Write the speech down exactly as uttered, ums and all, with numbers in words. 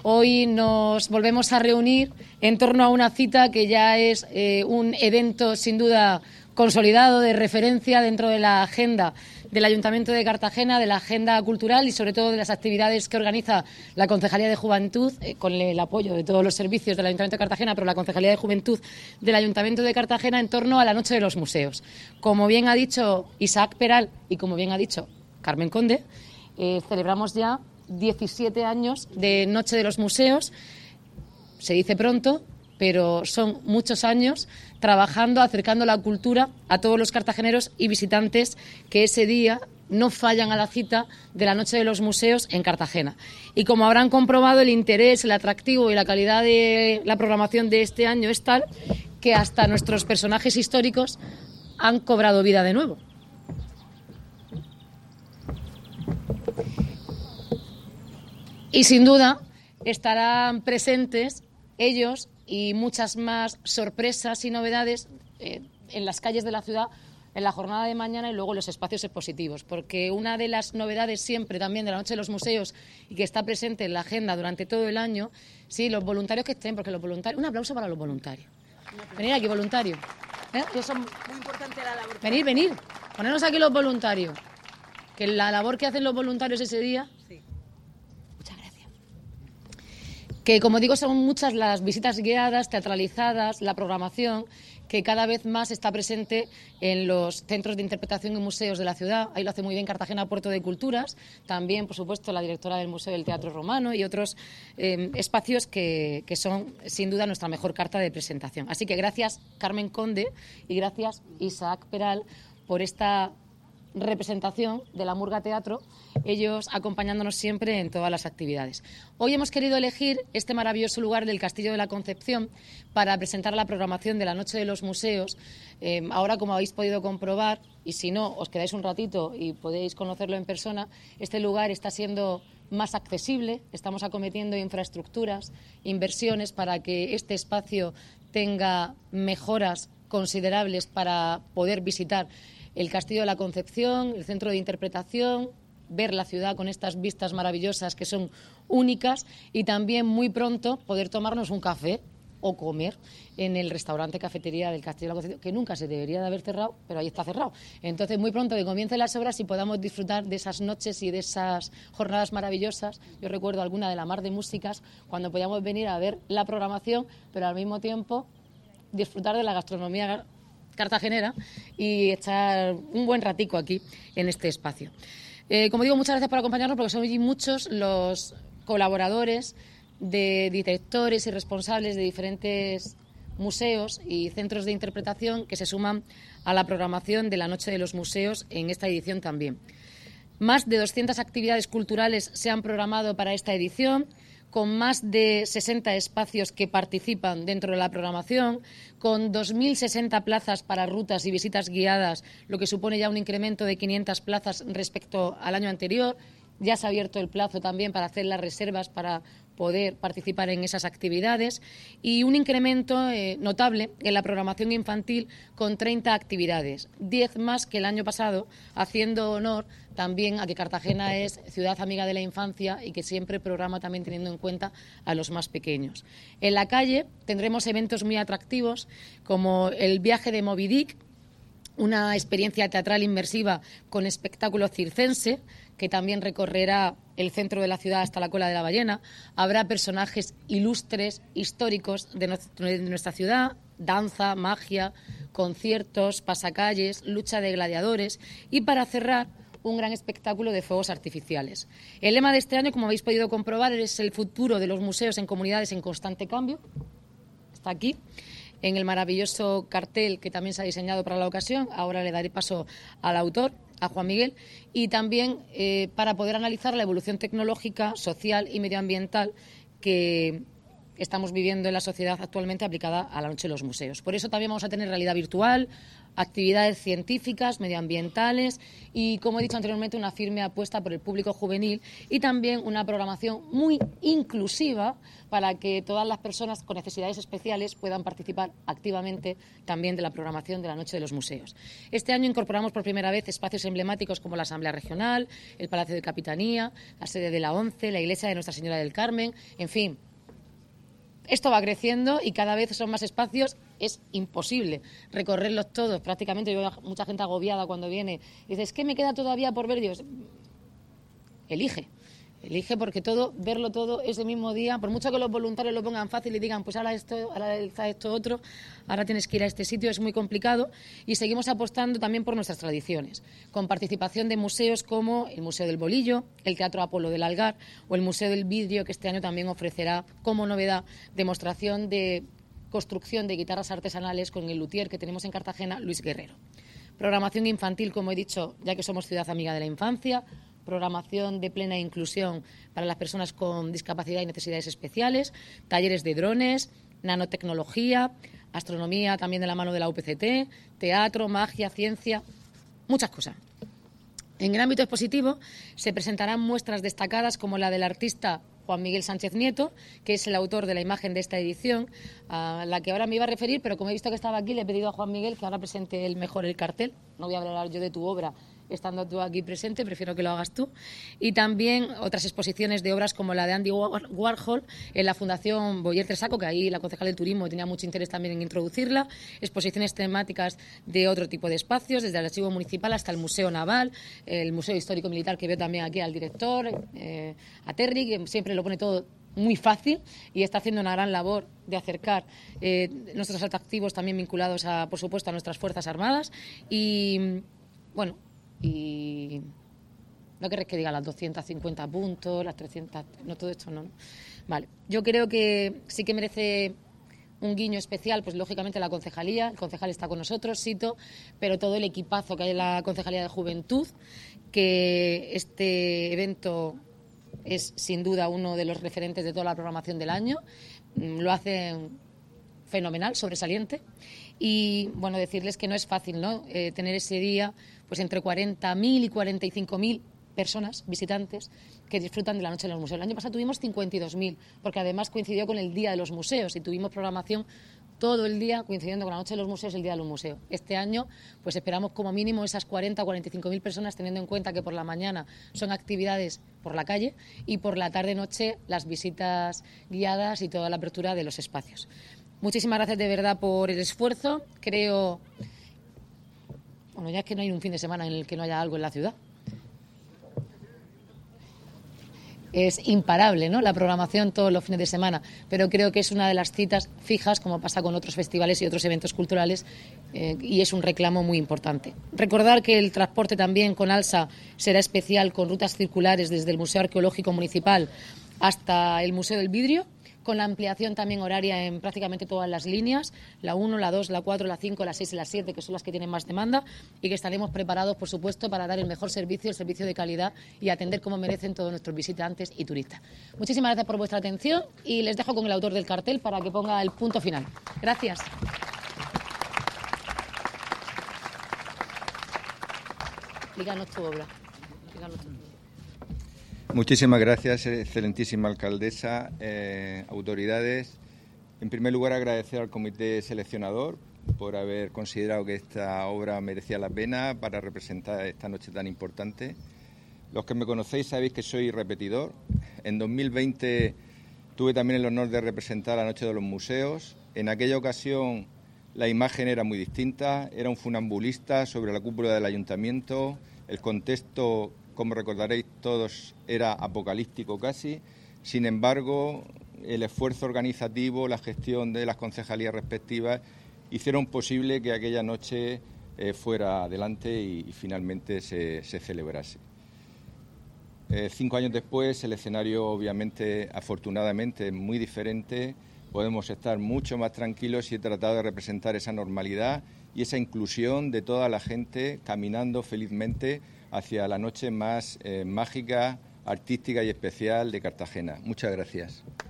Hoy nos volvemos a reunir en torno a una cita que ya es eh, un evento sin duda consolidado, de referencia dentro de la agenda del Ayuntamiento de Cartagena, de la agenda cultural y sobre todo de las actividades que organiza la Concejalía de Juventud, eh, con el apoyo de todos los servicios del Ayuntamiento de Cartagena, pero la Concejalía de Juventud del Ayuntamiento de Cartagena en torno a la Noche de los Museos. Como bien ha dicho Isaac Peral y como bien ha dicho Carmen Conde, eh, celebramos ya diecisiete años de Noche de los Museos. Se dice pronto, pero son muchos años trabajando, acercando la cultura a todos los cartageneros y visitantes que ese día no fallan a la cita de la Noche de los Museos en Cartagena. Y como habrán comprobado, el interés, el atractivo y la calidad de la programación de este año es tal que hasta nuestros personajes históricos han cobrado vida de nuevo. Y sin duda estarán presentes ellos y muchas más sorpresas y novedades eh, en las calles de la ciudad en la jornada de mañana y luego en los espacios expositivos, porque una de las novedades siempre también de la Noche de los Museos y que está presente en la agenda durante todo el año, sí, los voluntarios que estén, porque los voluntarios, un aplauso para los voluntarios. Venid aquí, voluntarios. ¿Eh? Son... Muy importante la labor. Venid, venid, ponernos aquí los voluntarios, que la labor que hacen los voluntarios ese día... Sí. Que, como digo, son muchas las visitas guiadas, teatralizadas, la programación, que cada vez más está presente en los centros de interpretación y museos de la ciudad. Ahí lo hace muy bien Cartagena Puerto de Culturas, también, por supuesto, la directora del Museo del Teatro Romano y otros eh, espacios que, que son, sin duda, nuestra mejor carta de presentación. Así que gracias, Carmen Conde, y gracias, Isaac Peral, por esta representación de la Murga Teatro, ellos acompañándonos siempre en todas las actividades. Hoy hemos querido elegir este maravilloso lugar del Castillo de la Concepción para presentar la programación de la Noche de los Museos. Eh, ahora, como habéis podido comprobar, y si no, os quedáis un ratito y podéis conocerlo en persona, este lugar está siendo más accesible, estamos acometiendo infraestructuras, inversiones para que este espacio tenga mejoras considerables para poder visitar el Castillo de la Concepción, el centro de interpretación, ver la ciudad con estas vistas maravillosas que son únicas y también muy pronto poder tomarnos un café o comer en el restaurante cafetería del Castillo de la Concepción, que nunca se debería de haber cerrado, pero ahí está cerrado. Entonces, muy pronto que comiencen las obras y podamos disfrutar de esas noches y de esas jornadas maravillosas. Yo recuerdo alguna de la Mar de Músicas, cuando podíamos venir a ver la programación, pero al mismo tiempo disfrutar de la gastronomía cartagenera y echar un buen ratico aquí en este espacio. Eh, como digo, muchas gracias por acompañarnos, porque son muchos los colaboradores de directores y responsables de diferentes museos y centros de interpretación que se suman a la programación de la Noche de los Museos en esta edición también. Más de doscientas actividades culturales se han programado para esta edición, con más de sesenta espacios que participan dentro de la programación, con dos mil sesenta plazas para rutas y visitas guiadas, lo que supone ya un incremento de quinientas plazas respecto al año anterior. Ya se ha abierto el plazo también para hacer las reservas para poder participar en esas actividades y un incremento eh, notable en la programación infantil con treinta actividades, diez más que el año pasado, haciendo honor también a que Cartagena es ciudad amiga de la infancia y que siempre programa también teniendo en cuenta a los más pequeños. En la calle tendremos eventos muy atractivos como el viaje de Moby Dick, una experiencia teatral inmersiva con espectáculo circense, que también recorrerá el centro de la ciudad hasta la Cola de la Ballena. Habrá personajes ilustres, históricos de nuestra ciudad, danza, magia, conciertos, pasacalles, lucha de gladiadores y, para cerrar, un gran espectáculo de fuegos artificiales. El lema de este año, como habéis podido comprobar, es el futuro de los museos en comunidades en constante cambio. Está aquí, en el maravilloso cartel que también se ha diseñado para la ocasión. Ahora le daré paso al autor, a Juan Miguel, y también eh, para poder analizar la evolución tecnológica, social y medioambiental que estamos viviendo en la sociedad actualmente aplicada a la Noche de los Museos. Por eso también vamos a tener realidad virtual, actividades científicas, medioambientales y, como he dicho anteriormente, una firme apuesta por el público juvenil y también una programación muy inclusiva para que todas las personas con necesidades especiales puedan participar activamente también de la programación de la Noche de los Museos. Este año incorporamos por primera vez espacios emblemáticos como la Asamblea Regional, el Palacio de Capitanía, la sede de la ONCE, la Iglesia de Nuestra Señora del Carmen, en fin. Esto va creciendo y cada vez son más espacios. Es imposible recorrerlos todos prácticamente. Yo veo a mucha gente agobiada cuando viene y dice, es que me queda todavía por ver. Dios, elige, elige porque todo, verlo todo ese mismo día, por mucho que los voluntarios lo pongan fácil y digan, pues ahora esto, ahora está esto otro, ahora tienes que ir a este sitio, es muy complicado y seguimos apostando también por nuestras tradiciones, con participación de museos como el Museo del Bolillo, el Teatro Apolo del Algar o el Museo del Vidrio, que este año también ofrecerá como novedad demostración de construcción de guitarras artesanales con el luthier que tenemos en Cartagena, Luis Guerrero. Programación infantil, como he dicho, ya que somos ciudad amiga de la infancia, programación de plena inclusión para las personas con discapacidad y necesidades especiales, talleres de drones, nanotecnología, astronomía también de la mano de la U P C T, teatro, magia, ciencia, muchas cosas. En el ámbito expositivo se presentarán muestras destacadas como la del artista Juan Miguel Sánchez Nieto, que es el autor de la imagen de esta edición, a la que ahora me iba a referir, pero como he visto que estaba aquí, le he pedido a Juan Miguel que ahora presente él mejor el cartel. No voy a hablar yo de tu obra estando tú aquí presente, prefiero que lo hagas tú. Y también otras exposiciones de obras como la de Andy Warhol en la Fundación Boyer Tresaco, que ahí la concejal del turismo tenía mucho interés también en introducirla, exposiciones temáticas de otro tipo de espacios, desde el Archivo Municipal hasta el Museo Naval, el Museo Histórico Militar, que veo también aquí al director, eh, a Terry, que siempre lo pone todo muy fácil y está haciendo una gran labor de acercar eh, nuestros atractivos también vinculados, a, por supuesto, a nuestras Fuerzas Armadas. Y, bueno, y no querés que diga las doscientos cincuenta puntos, las trescientas, no, todo esto no. Vale, yo creo que sí que merece un guiño especial, pues lógicamente la concejalía, el concejal está con nosotros, Sito, pero todo el equipazo que hay en la Concejalía de Juventud, que este evento es sin duda uno de los referentes de toda la programación del año, lo hacen fenomenal, sobresaliente. Y, bueno, decirles que no es fácil, ¿no?, eh, tener ese día pues entre cuarenta mil y cuarenta y cinco mil personas, visitantes, que disfrutan de la Noche de los Museos. El año pasado tuvimos cincuenta y dos mil, porque además coincidió con el Día de los Museos y tuvimos programación todo el día coincidiendo con la Noche de los Museos y el Día de los Museos. Este año pues esperamos como mínimo esas cuarenta o cuarenta y cinco mil personas, teniendo en cuenta que por la mañana son actividades por la calle y por la tarde-noche las visitas guiadas y toda la apertura de los espacios. Muchísimas gracias de verdad por el esfuerzo. Creo, bueno, ya es que no hay un fin de semana en el que no haya algo en la ciudad. Es imparable, ¿no?, la programación todos los fines de semana, pero creo que es una de las citas fijas, como pasa con otros festivales y otros eventos culturales, eh, y es un reclamo muy importante. Recordar que el transporte también con ALSA será especial, con rutas circulares desde el Museo Arqueológico Municipal hasta el Museo del Vidrio, con la ampliación también horaria en prácticamente todas las líneas, la uno, la dos, la cuatro, la cinco, la seis y la siete, que son las que tienen más demanda, y que estaremos preparados, por supuesto, para dar el mejor servicio, el servicio de calidad y atender como merecen todos nuestros visitantes y turistas. Muchísimas gracias por vuestra atención y les dejo con el autor del cartel para que ponga el punto final. Gracias. Díganos tu obra. Díganos tu obra. Muchísimas gracias, excelentísima alcaldesa, eh, autoridades. En primer lugar, agradecer al comité seleccionador por haber considerado que esta obra merecía la pena para representar esta noche tan importante. Los que me conocéis sabéis que soy repetidor. En dos mil veinte tuve también el honor de representar la Noche de los Museos. En aquella ocasión la imagen era muy distinta, era un funambulista sobre la cúpula del ayuntamiento, el contexto, como recordaréis todos, era apocalíptico casi. Sin embargo, el esfuerzo organizativo, la gestión de las concejalías respectivas hicieron posible que aquella noche eh, fuera adelante y, y finalmente se, se celebrase. Eh, cinco años después, el escenario obviamente, afortunadamente, es muy diferente. Podemos estar mucho más tranquilos y he tratado de representar esa normalidad y esa inclusión de toda la gente caminando felizmente hacia la noche más eh, mágica, artística y especial de Cartagena. Muchas gracias.